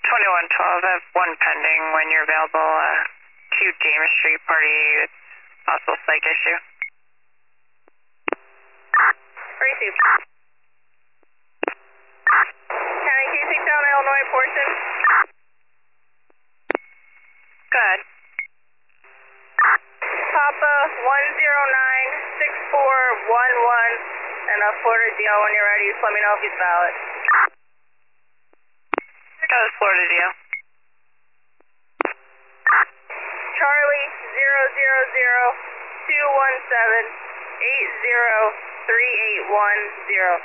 2112, I have one pending when you're available. 2 James Street party with possible psych issue. Received. County 260 on Illinois portion. Go ahead. Papa 1096411 and a Florida DL when you're ready. Just let me know if he's valid. That was Florida DL. Charlie 00217803810.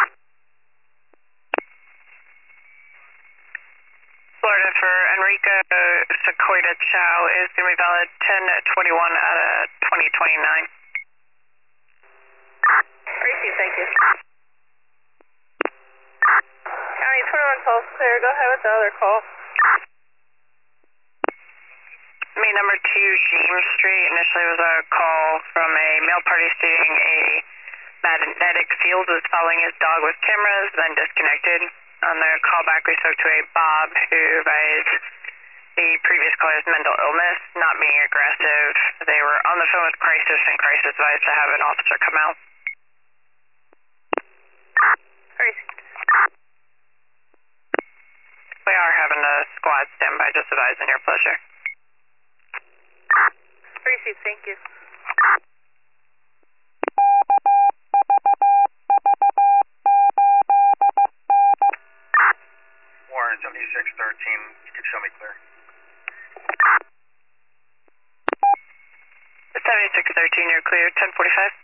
Florida for Enrico Sequoia Chow is going to be valid 1021 out of 2029. Received, thank you. County 2112 clear. Go ahead with the other call. Main number 2 James Street initially was a call from a male party stating a magnetic field was following his dog with cameras, then disconnected. On the callback, we spoke to a Bob who advised the previous caller's mental illness, not being aggressive. They were on the phone with crisis, and crisis advised to have an officer come out. We are having a squad standby, just advising your pleasure. Received, thank you. Warren 7613, you can show me clear. 7613, you're clear, 1045.